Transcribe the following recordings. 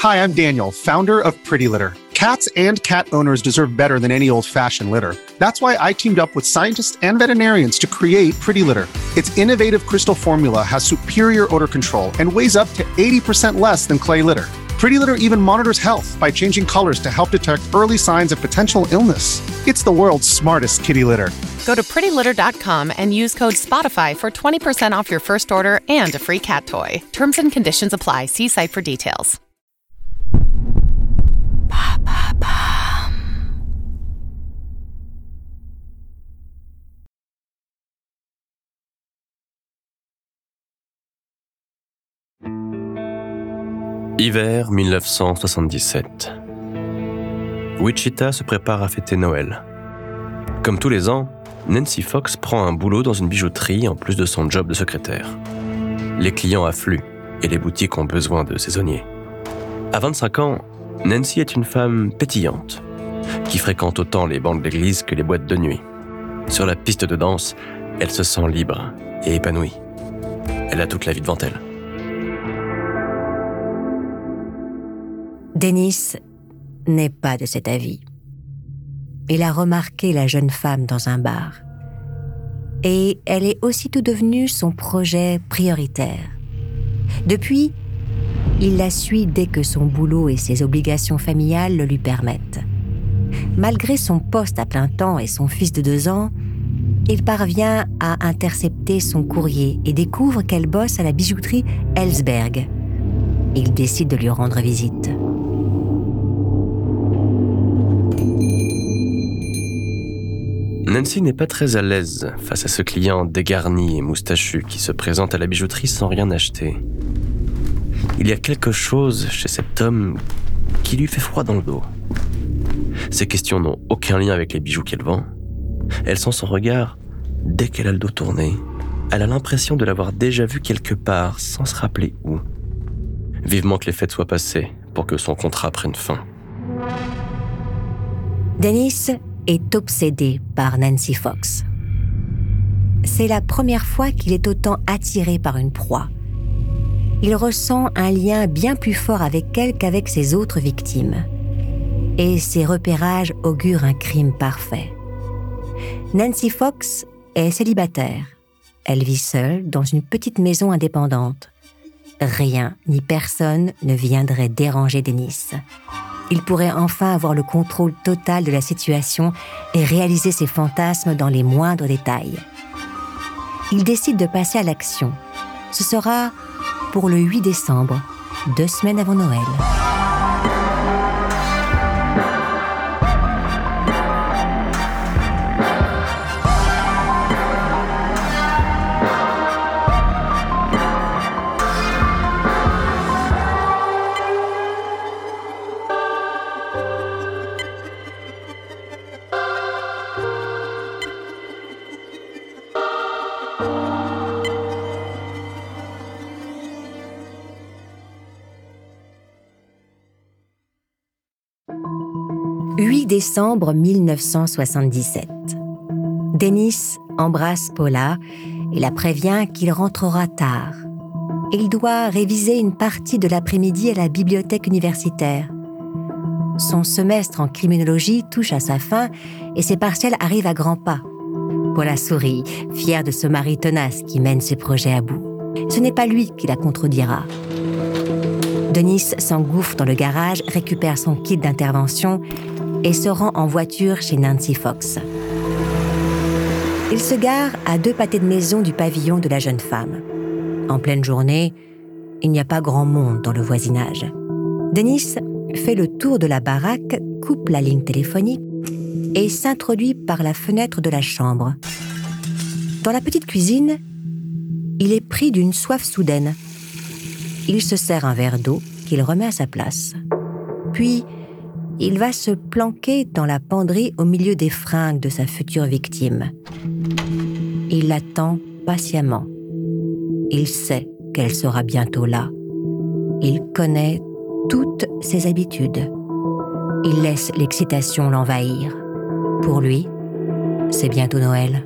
Hi, I'm Daniel, founder of Pretty Litter. Cats and cat owners deserve better than any old-fashioned litter. That's why I teamed up with scientists and veterinarians to create Pretty Litter. Its innovative crystal formula has superior odor control and weighs up to 80% less than clay litter. Pretty Litter even monitors health by changing colors to help detect early signs of potential illness. It's the world's smartest kitty litter. Go to prettylitter.com and use code SPOTIFY for 20% off your first order and a free cat toy. Terms and conditions apply. See site for details. Hiver 1977. Wichita se prépare à fêter Noël. Comme tous les ans, Nancy Fox prend un boulot dans une bijouterie en plus de son job de secrétaire. Les clients affluent et les boutiques ont besoin de saisonniers. À 25 ans, Nancy est une femme pétillante, qui fréquente autant les bancs de l'église que les boîtes de nuit. Sur la piste de danse, elle se sent libre et épanouie. Elle a toute la vie devant elle. Dennis n'est pas de cet avis. Il a remarqué la jeune femme dans un bar. Et elle est aussitôt devenue son projet prioritaire. Depuis, il la suit dès que son boulot et ses obligations familiales le lui permettent. Malgré son poste à plein temps et son fils de 2 ans, il parvient à intercepter son courrier et découvre qu'elle bosse à la bijouterie Ellsberg. Il décide de lui rendre visite. Nancy n'est pas très à l'aise face à ce client dégarni et moustachu qui se présente à la bijouterie sans rien acheter. Il y a quelque chose chez cet homme qui lui fait froid dans le dos. Ses questions n'ont aucun lien avec les bijoux qu'elle vend. Elle sent son regard dès qu'elle a le dos tourné. Elle a l'impression de l'avoir déjà vu quelque part sans se rappeler où. Vivement que les fêtes soient passées pour que son contrat prenne fin. Dennis est obsédé par Nancy Fox. C'est la première fois qu'il est autant attiré par une proie. Il ressent un lien bien plus fort avec elle qu'avec ses autres victimes. Et ses repérages augurent un crime parfait. Nancy Fox est célibataire. Elle vit seule dans une petite maison indépendante. Rien ni personne ne viendrait déranger Dennis. Il pourrait enfin avoir le contrôle total de la situation et réaliser ses fantasmes dans les moindres détails. Il décide de passer à l'action. Ce sera pour le 8 décembre, 2 semaines avant Noël. « 8 décembre 1977. Dennis embrasse Paula et la prévient qu'il rentrera tard. Il doit réviser une partie de l'après-midi à la bibliothèque universitaire. Son semestre en criminologie touche à sa fin et ses partiels arrivent à grands pas. Paula sourit, fière de ce mari tenace qui mène ses projets à bout. Ce n'est pas lui qui la contredira. Dennis s'engouffre dans le garage, récupère son kit d'intervention et se rend en voiture chez Nancy Fox. Il se gare à 2 pâtés de maison du pavillon de la jeune femme. En pleine journée, il n'y a pas grand monde dans le voisinage. Dennis fait le tour de la baraque, coupe la ligne téléphonique et s'introduit par la fenêtre de la chambre. Dans la petite cuisine, il est pris d'une soif soudaine. Il se sert un verre d'eau qu'il remet à sa place. Puis, il va se planquer dans la penderie au milieu des fringues de sa future victime. Il l'attend patiemment. Il sait qu'elle sera bientôt là. Il connaît toutes ses habitudes. Il laisse l'excitation l'envahir. Pour lui, c'est bientôt Noël.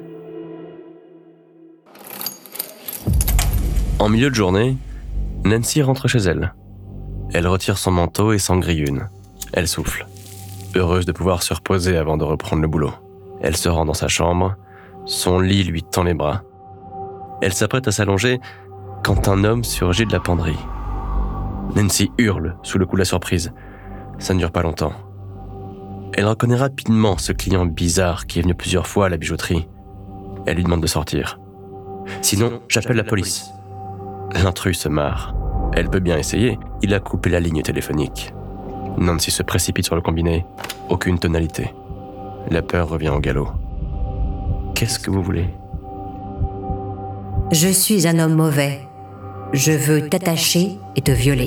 En milieu de journée, Nancy rentre chez elle. Elle retire son manteau et s'en grille une. Elle souffle, heureuse de pouvoir se reposer avant de reprendre le boulot. Elle se rend dans sa chambre, son lit lui tend les bras. Elle s'apprête à s'allonger quand un homme surgit de la penderie. Nancy hurle sous le coup de la surprise. Ça ne dure pas longtemps. Elle reconnaît rapidement ce client bizarre qui est venu plusieurs fois à la bijouterie. Elle lui demande de sortir. « Sinon, j'appelle la police. » L'intrus se marre. Elle peut bien essayer. Il a coupé la ligne téléphonique. Nancy se précipite sur le combiné. Aucune tonalité. La peur revient au galop. « Qu'est-ce que vous voulez ?» « Je suis un homme mauvais. Je veux t'attacher et te violer. »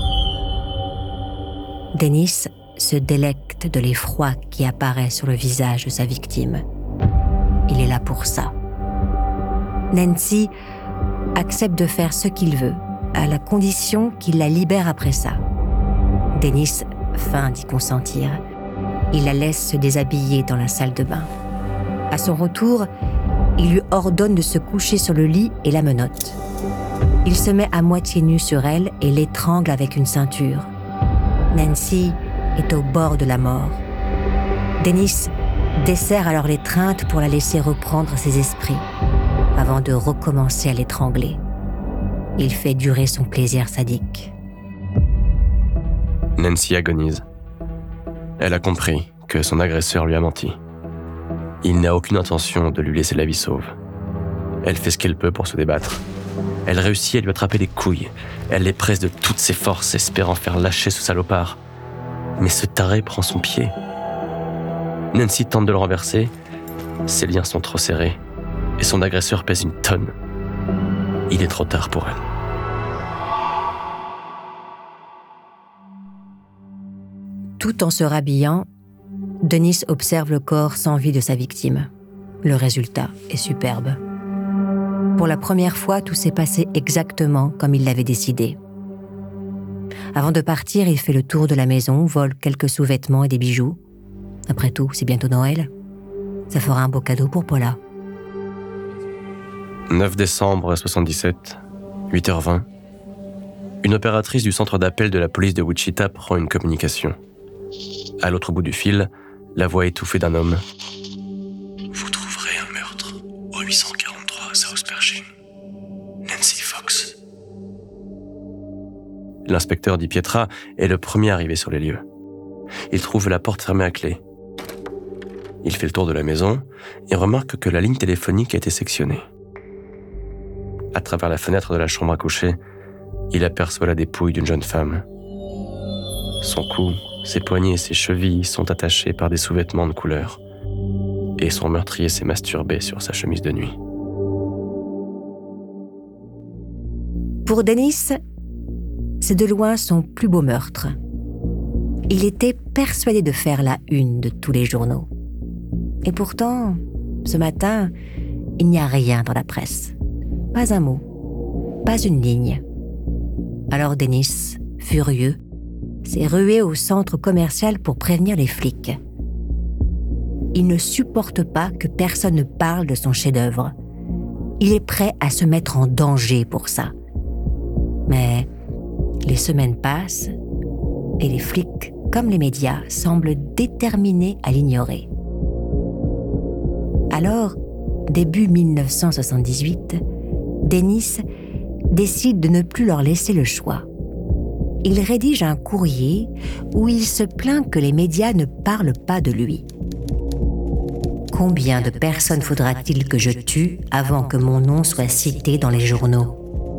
Dennis se délecte de l'effroi qui apparaît sur le visage de sa victime. Il est là pour ça. Nancy accepte de faire ce qu'il veut, à la condition qu'il la libère après ça. Dennis feint d'y consentir. Il la laisse se déshabiller dans la salle de bain. À son retour, il lui ordonne de se coucher sur le lit et la menotte. Il se met à moitié nu sur elle et l'étrangle avec une ceinture. Nancy est au bord de la mort. Dennis desserre alors l'étreinte pour la laisser reprendre ses esprits, avant de recommencer à l'étrangler. Il fait durer son plaisir sadique. Nancy agonise. Elle a compris que son agresseur lui a menti. Il n'a aucune intention de lui laisser la vie sauve. Elle fait ce qu'elle peut pour se débattre. Elle réussit à lui attraper les couilles. Elle les presse de toutes ses forces, espérant faire lâcher ce salopard. Mais ce taré prend son pied. Nancy tente de le renverser. Ses liens sont trop serrés et son agresseur pèse une tonne. Il est trop tard pour elle. Tout en se rhabillant, Dennis observe le corps sans vie de sa victime. Le résultat est superbe. Pour la première fois, tout s'est passé exactement comme il l'avait décidé. Avant de partir, il fait le tour de la maison, vole quelques sous-vêtements et des bijoux. Après tout, c'est bientôt Noël. Ça fera un beau cadeau pour Paula. 9 décembre 77, 8h20. Une opératrice du centre d'appel de la police de Wichita prend une communication. À l'autre bout du fil, la voix étouffée d'un homme. « Vous trouverez un meurtre au 843 South Pershing. Nancy Fox. » L'inspecteur Di Pietra est le premier arrivé sur les lieux. Il trouve la porte fermée à clé. Il fait le tour de la maison et remarque que la ligne téléphonique a été sectionnée. À travers la fenêtre de la chambre à coucher, il aperçoit la dépouille d'une jeune femme. Son cou, ses poignets et ses chevilles sont attachés par des sous-vêtements de couleur. Et son meurtrier s'est masturbé sur sa chemise de nuit. Pour Dennis, c'est de loin son plus beau meurtre. Il était persuadé de faire la une de tous les journaux. Et pourtant, ce matin, il n'y a rien dans la presse. Pas un mot, pas une ligne. Alors Dennis, furieux, s'est rué au centre commercial pour prévenir les flics. Il ne supporte pas que personne ne parle de son chef-d'œuvre. Il est prêt à se mettre en danger pour ça. Mais les semaines passent et les flics, comme les médias, semblent déterminés à l'ignorer. Alors, début 1978, Dennis décide de ne plus leur laisser le choix. Il rédige un courrier où il se plaint que les médias ne parlent pas de lui. Combien de personnes faudra-t-il que je tue avant que mon nom soit cité dans les journaux ?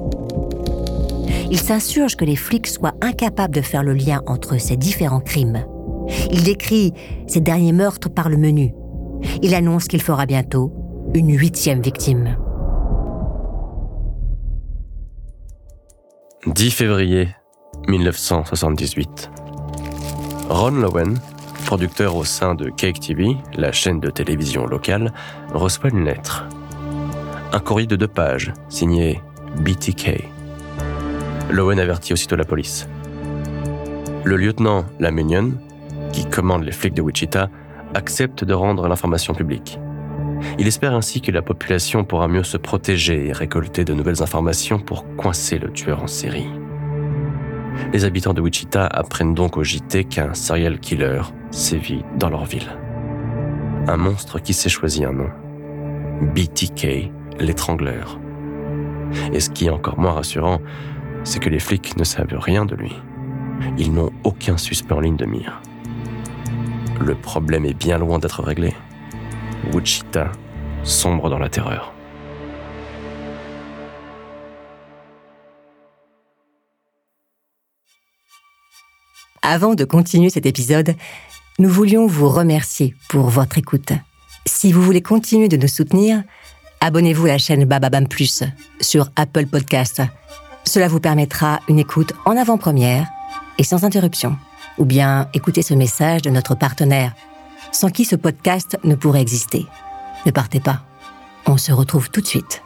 Il s'insurge que les flics soient incapables de faire le lien entre ces différents crimes. Il décrit ces derniers meurtres par le menu. Il annonce qu'il fera bientôt une 8e victime. 10 février 1978. Ron Lowen, producteur au sein de Cake TV, la chaîne de télévision locale, reçoit une lettre. Un courrier de 2 pages, signé BTK. Lowen avertit aussitôt la police. Le lieutenant Lamunion, qui commande les flics de Wichita, accepte de rendre l'information publique. Il espère ainsi que la population pourra mieux se protéger et récolter de nouvelles informations pour coincer le tueur en série. Les habitants de Wichita apprennent donc au JT qu'un serial killer sévit dans leur ville. Un monstre qui s'est choisi un nom. BTK, l'étrangleur. Et ce qui est encore moins rassurant, c'est que les flics ne savent rien de lui. Ils n'ont aucun suspect en ligne de mire. Le problème est bien loin d'être réglé. Wichita sombre dans la terreur. Avant de continuer cet épisode, nous voulions vous remercier pour votre écoute. Si vous voulez continuer de nous soutenir, abonnez-vous à la chaîne Bababam Plus sur Apple Podcasts. Cela vous permettra une écoute en avant-première et sans interruption. Ou bien écoutez ce message de notre partenaire, sans qui ce podcast ne pourrait exister. Ne partez pas, on se retrouve tout de suite.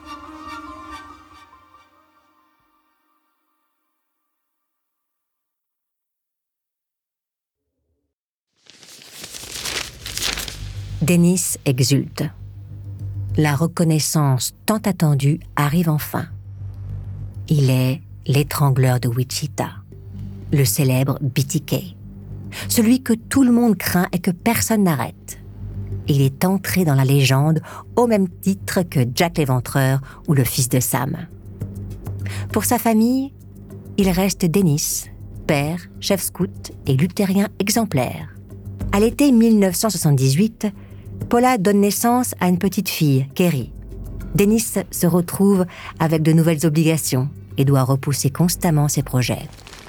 Dennis exulte. La reconnaissance tant attendue arrive enfin. Il est l'étrangleur de Wichita, le célèbre BTK, celui que tout le monde craint et que personne n'arrête. Il est entré dans la légende au même titre que Jack l'Éventreur ou le fils de Sam. Pour sa famille, il reste Dennis, père, chef scout et luthérien exemplaire. À l'été 1978, Paula donne naissance à une petite fille, Kerry. Dennis se retrouve avec de nouvelles obligations et doit repousser constamment ses projets.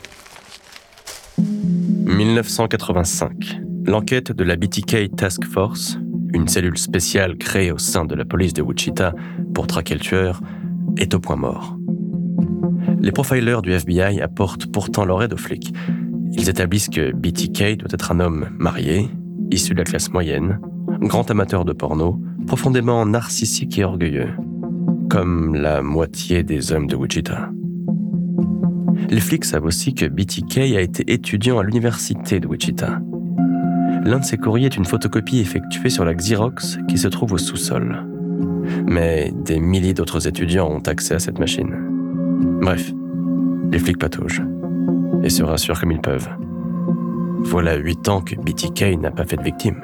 1985. L'enquête de la BTK Task Force, une cellule spéciale créée au sein de la police de Wichita pour traquer le tueur, est au point mort. Les profilers du FBI apportent pourtant leur aide aux flics. Ils établissent que BTK doit être un homme marié, issu de la classe moyenne, grand amateur de porno, profondément narcissique et orgueilleux, comme la moitié des hommes de Wichita. Les flics savent aussi que BTK a été étudiant à l'université de Wichita. L'un de ses courriers est une photocopie effectuée sur la Xerox qui se trouve au sous-sol. Mais des milliers d'autres étudiants ont accès à cette machine. Bref, les flics pataugent et se rassurent comme ils peuvent. Voilà 8 ans que BTK n'a pas fait de victime.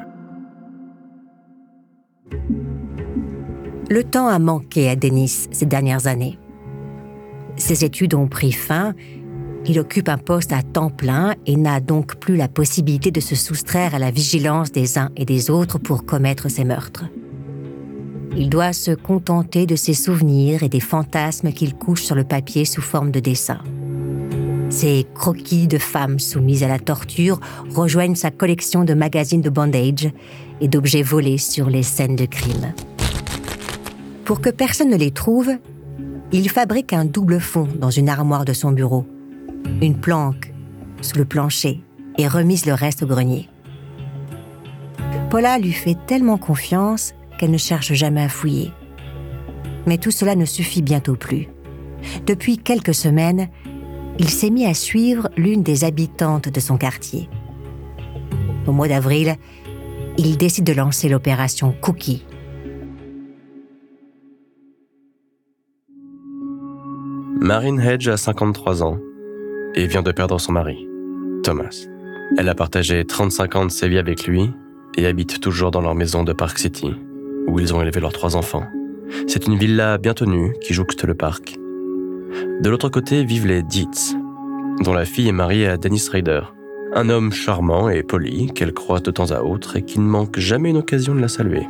Le temps a manqué à Dennis ces dernières années. Ses études ont pris fin, il occupe un poste à temps plein et n'a donc plus la possibilité de se soustraire à la vigilance des uns et des autres pour commettre ses meurtres. Il doit se contenter de ses souvenirs et des fantasmes qu'il couche sur le papier sous forme de dessins. Ses croquis de femmes soumises à la torture rejoignent sa collection de magazines de bondage et d'objets volés sur les scènes de crime. Pour que personne ne les trouve, il fabrique un double fond dans une armoire de son bureau, une planque sous le plancher et remise le reste au grenier. Paula lui fait tellement confiance qu'elle ne cherche jamais à fouiller. Mais tout cela ne suffit bientôt plus. Depuis quelques semaines, il s'est mis à suivre l'une des habitantes de son quartier. Au mois d'avril, il décide de lancer l'opération Cookie. Marin Hedge a 53 ans et vient de perdre son mari, Thomas. Elle a partagé 35 ans de sa vie avec lui et habite toujours dans leur maison de Park City, où ils ont élevé leurs 3 enfants. C'est une villa bien tenue qui jouxte le parc. De l'autre côté vivent les Dietz, dont la fille est mariée à Dennis Rader, un homme charmant et poli qu'elle croise de temps à autre et qui ne manque jamais une occasion de la saluer.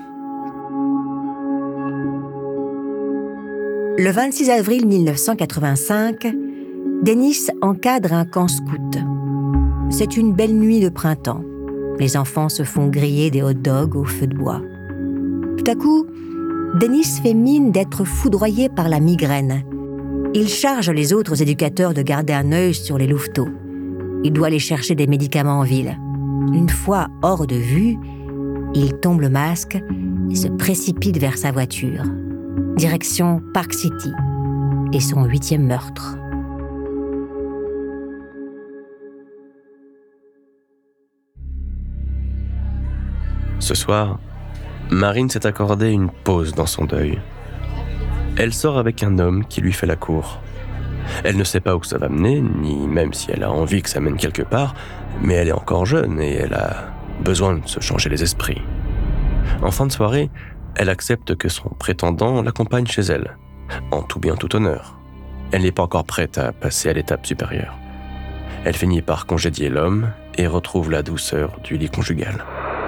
Le 26 avril 1985, Dennis encadre un camp scout. C'est une belle nuit de printemps. Les enfants se font griller des hot-dogs au feu de bois. Tout à coup, Dennis fait mine d'être foudroyé par la migraine. Il charge les autres éducateurs de garder un œil sur les louveteaux. Il doit aller chercher des médicaments en ville. Une fois hors de vue, il tombe le masque et se précipite vers sa voiture. Direction Park City et son 8e meurtre. Ce soir, Marine s'est accordé une pause dans son deuil. Elle sort avec un homme qui lui fait la cour. Elle ne sait pas où ça va mener, ni même si elle a envie que ça mène quelque part, mais elle est encore jeune et elle a besoin de se changer les esprits. En fin de soirée, elle accepte que son prétendant l'accompagne chez elle, en tout bien tout honneur. Elle n'est pas encore prête à passer à l'étape supérieure. Elle finit par congédier l'homme et retrouve la douceur du lit conjugal.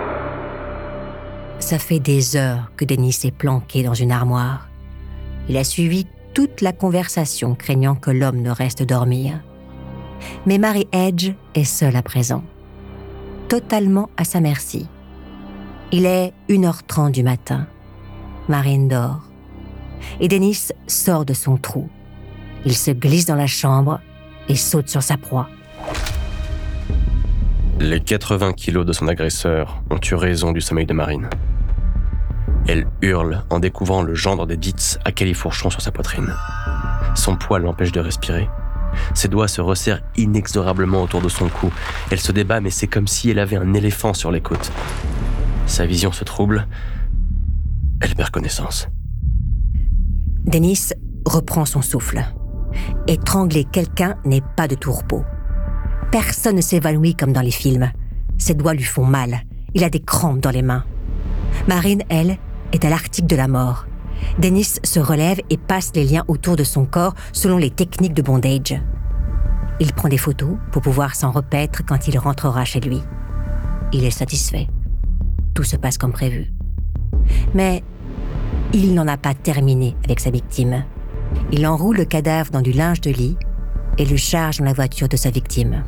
Ça fait des heures que Dennis est planqué dans une armoire. Il a suivi toute la conversation, craignant que l'homme ne reste dormir. Mais Mary Edge est seule à présent, totalement à sa merci. Il est 1h30 du matin. Marine dort. Et Dennis sort de son trou. Il se glisse dans la chambre et saute sur sa proie. Les 80 kilos de son agresseur ont eu raison du sommeil de Marine. Elle hurle en découvrant le gendre d'Edith à califourchon sur sa poitrine. Son poids l'empêche de respirer. Ses doigts se resserrent inexorablement autour de son cou. Elle se débat, mais c'est comme si elle avait un éléphant sur les côtes. Sa vision se trouble. Elle perd connaissance. Dennis reprend son souffle. Étrangler quelqu'un n'est pas de tout repos. Personne ne s'évanouit comme dans les films. Ses doigts lui font mal. Il a des crampes dans les mains. Marine, elle, est à l'article de la mort. Dennis se relève et passe les liens autour de son corps selon les techniques de bondage. Il prend des photos pour pouvoir s'en repaître quand il rentrera chez lui. Il est satisfait. Tout se passe comme prévu. Mais il n'en a pas terminé avec sa victime. Il enroule le cadavre dans du linge de lit et le charge dans la voiture de sa victime.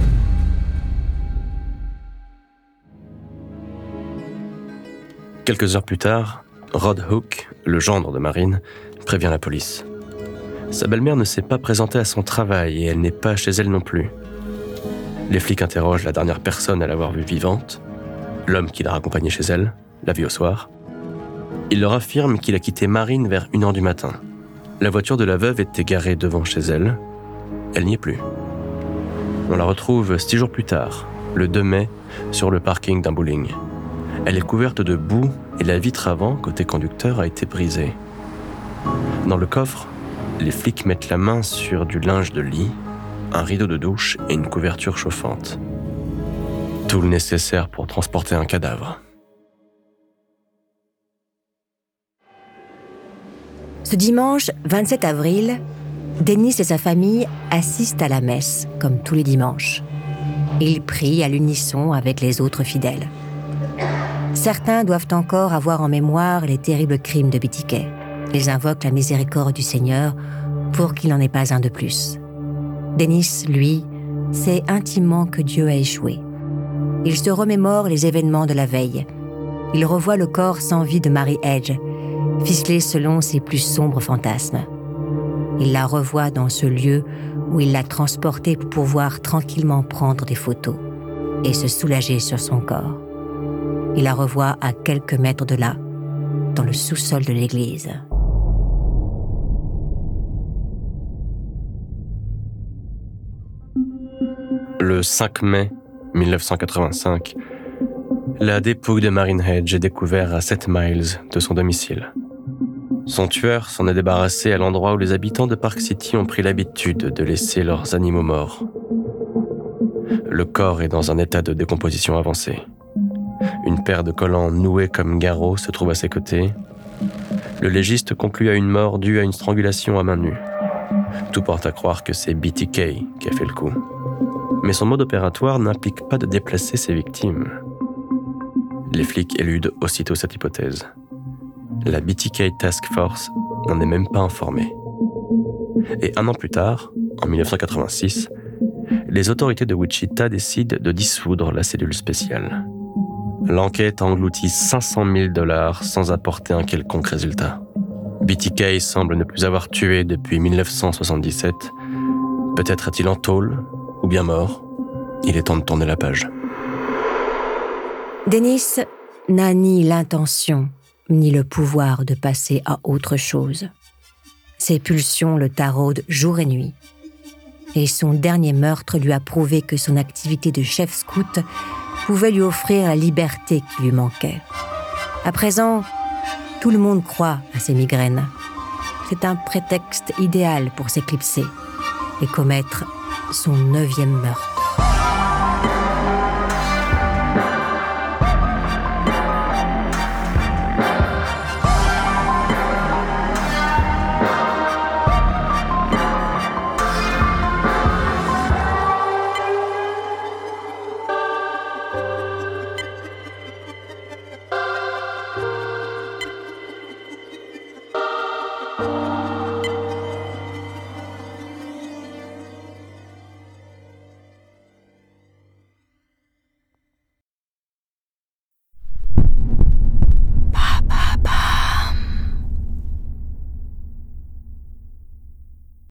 Quelques heures plus tard, Rod Hook, le gendre de Marine, prévient la police. Sa belle-mère ne s'est pas présentée à son travail et elle n'est pas chez elle non plus. Les flics interrogent la dernière personne à l'avoir vue vivante, l'homme qui l'a raccompagnée chez elle, la vue au soir. Il leur affirme qu'il a quitté Marine vers 1h du matin. La voiture de la veuve était garée devant chez elle. Elle n'y est plus. On la retrouve 6 jours plus tard, le 2 mai, sur le parking d'un bowling. Elle est couverte de boue et la vitre avant, côté conducteur, a été brisée. Dans le coffre, les flics mettent la main sur du linge de lit, un rideau de douche et une couverture chauffante. Tout le nécessaire pour transporter un cadavre. Ce dimanche 27 avril, Dennis et sa famille assistent à la messe, comme tous les dimanches. Ils prient à l'unisson avec les autres fidèles. Certains doivent encore avoir en mémoire les terribles crimes de BTK. Ils invoquent la miséricorde du Seigneur pour qu'il n'en ait pas un de plus. Dennis, lui, sait intimement que Dieu a échoué. Il se remémore les événements de la veille. Il revoit le corps sans vie de Mary Edge, ficelé selon ses plus sombres fantasmes. Il la revoit dans ce lieu où il l'a transportée pour pouvoir tranquillement prendre des photos et se soulager sur son corps. Il la revoit à quelques mètres de là, dans le sous-sol de l'église. Le 5 mai 1985, la dépouille de Marine Edge est découverte à 7 miles de son domicile. Son tueur s'en est débarrassé à l'endroit où les habitants de Park City ont pris l'habitude de laisser leurs animaux morts. Le corps est dans un état de décomposition avancée. Une paire de collants noués comme garrots se trouve à ses côtés. Le légiste conclut à une mort due à une strangulation à main nue. Tout porte à croire que c'est BTK qui a fait le coup. Mais son mode opératoire n'implique pas de déplacer ses victimes. Les flics éludent aussitôt cette hypothèse. La BTK Task Force n'en est même pas informée. Et 1 an plus tard, en 1986, les autorités de Wichita décident de dissoudre la cellule spéciale. L'enquête a englouti $500 000 sans apporter un quelconque résultat. BTK semble ne plus avoir tué depuis 1977. Peut-être est-il en tôle, ou bien mort. Il est temps de tourner la page. Dennis n'a ni l'intention, ni le pouvoir de passer à autre chose. Ses pulsions le taraudent jour et nuit. Et son dernier meurtre lui a prouvé que son activité de chef scout pouvait lui offrir la liberté qui lui manquait. À présent, tout le monde croit à ses migraines. C'est un prétexte idéal pour s'éclipser. et commettre son 9e meurtre.